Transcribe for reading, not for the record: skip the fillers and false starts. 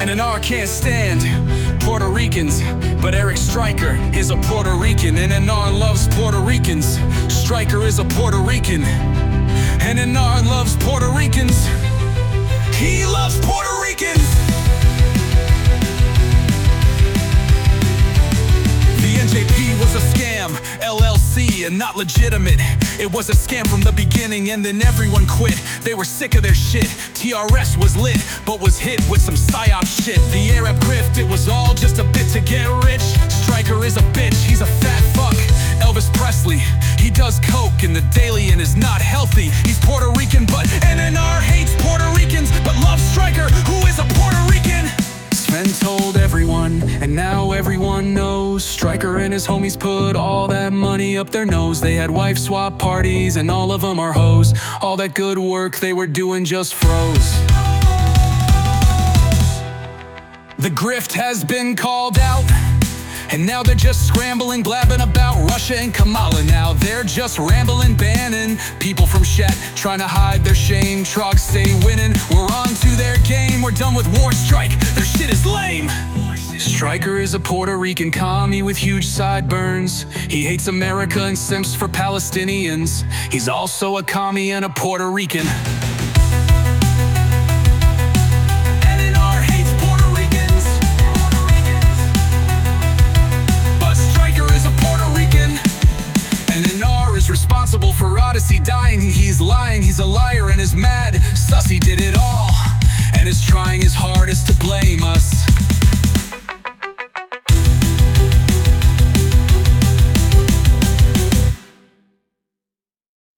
NNR can't stand Puerto Ricans, but Eric Stryker is a Puerto Rican. NNR loves Puerto Ricans. Stryker is a Puerto Rican. NNR loves Puerto Ricans. He loves Puerto Ricans. The NJP was a scam, LLC, and not legitimate. It was a scam from the beginning, and then everyone quit. They were sick of their shit. TRS was lit, but was hit with some psyop shit. The Arab grift, it was all just a bit to get rich. Stryker is a bitch, he's a fat fuck. Elvis Presley, he does coke in the daily and is not healthy. He's Puerto Rican, but NNR hates Puerto Ricans, but loves Stryker, who is a Puerto Rican. Sven told everyone, and now everyone knows. Stryker and his homies put all that money up their nose. They had wife swap parties, and all of them are hoes. All that good work they were doing just froze. The grift has been called out, and now they're just scrambling, blabbing about Russia and Kamala. Now they're just rambling, banning people from Shat, trying to hide their shame. Trogs stay winning, we're on to their game. We're done with war strike, their shit is lame. Stryker is a Puerto Rican commie with huge sideburns. He hates America and simps for Palestinians. He's also a commie and a Puerto Rican. Responsible for Odyssey dying. He's lying, he's a liar and is mad. Sussy did it all and is trying his hardest to blame us.